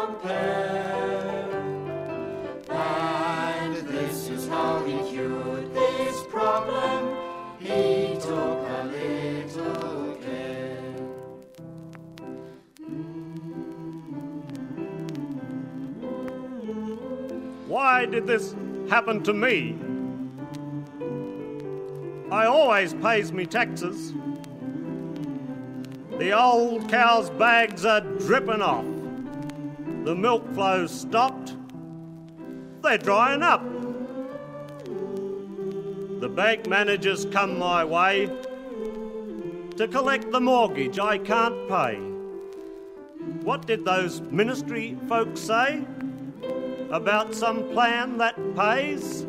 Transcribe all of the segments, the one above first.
compare. And this is how he cured this problem. He took a little care. Why did this happen to me? I always pays me taxes. The old cow's bags are dripping off. The milk flow's stopped. They're drying up. The bank managers come my way to collect the mortgage I can't pay. What did those ministry folks say about some plan that pays?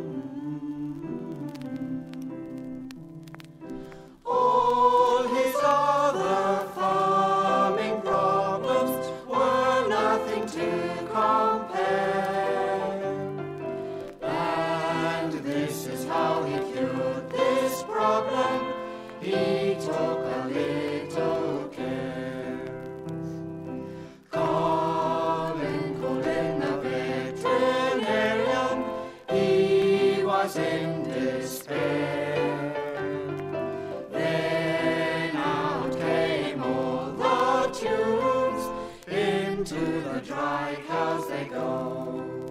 All his other farming problems were nothing to compare. And this is how he cured this problem. He took a little care. Colin the veterinarian, he was in despair. Then out came all the tunes, into the dry cows they go.